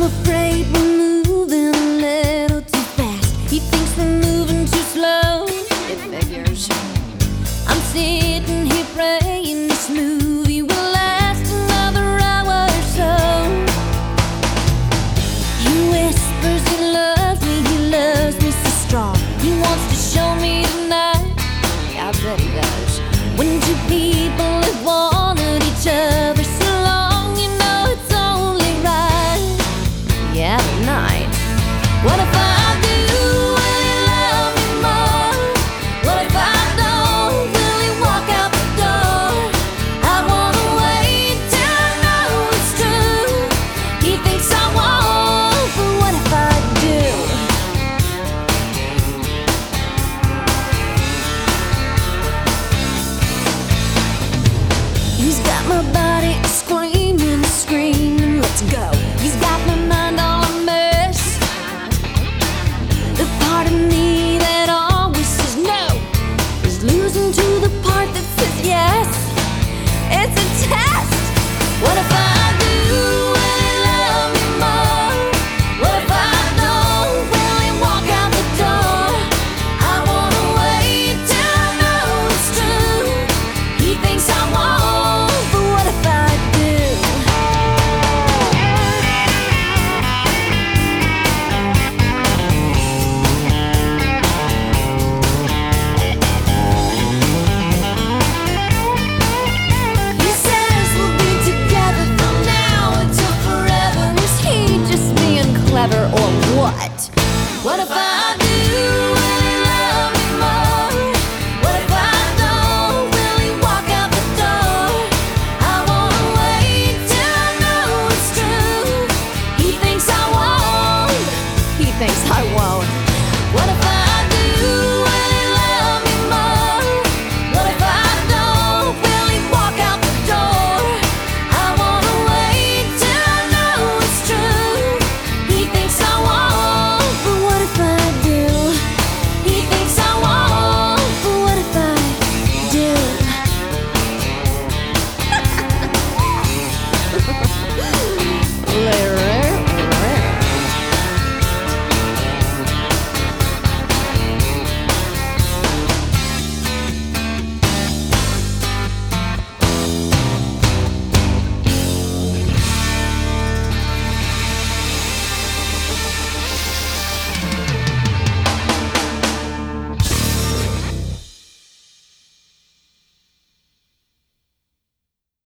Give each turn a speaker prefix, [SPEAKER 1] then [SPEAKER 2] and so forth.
[SPEAKER 1] afraid we're moving a little too fast. He thinks we're moving too slow. It figures. I'm sitting here praying this movie will last another hour or so. He whispers he loves me so strong. He wants to show me tonight. Yeah, I bet he does. When two people have wanted each other so long, you know it's only right. Yeah, tonight. What if I do? Will he love me more? What if I don't? Will he walk out the door? I wanna wait till I know it's true. He thinks I won't, but what if I do? He's got my body screaming, screaming, let's go. He's got my mind all a mess. The part of me that always says no is losing to the part that says yes. It's a test. What if I do? Will he love me more? What if I don't? Will he walk out the door? I wanna wait till I know it's true. He thinks I won't, but what if I do? He says we'll be together from now until forever. Is he just being clever or what? What if I do? Will he love me more? What if I don't? Will he walk out the door? I wanna wait till I know it's true. He thinks I won't. He thinks I won't. What if I do? Will he love me more? What if I don't? Will he walk out the door? I wanna wait till I know it's true. He thinks I won't, but what if I do? He thinks I won't, but what if I do? Later.